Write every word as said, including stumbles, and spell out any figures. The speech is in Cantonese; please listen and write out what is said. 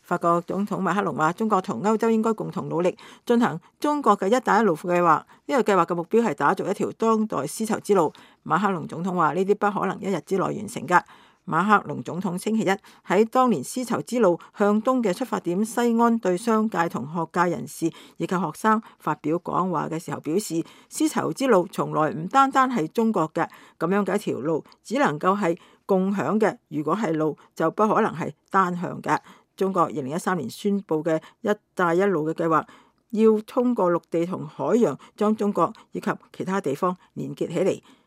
法國總統馬克龍話：中國同歐洲應該共同努力進行中國嘅一帶一路計劃。呢個計劃嘅目標係打造一條當代絲綢之路。馬克龍總統話：呢啲不可能一日之內完成㗎。馬克龍總統星期一喺當年絲綢之路向東嘅出發點西安對商界同學界人士以及學生發表講話嘅時候表示：絲綢之路從來唔單單係中國嘅，咁樣嘅一條路只能夠係共享嘅，如果係路就不可能係單向嘅。中國二零一三年宣布嘅一帶一路嘅計劃，要通過陸地同海洋將中國以及其他地方連結起嚟。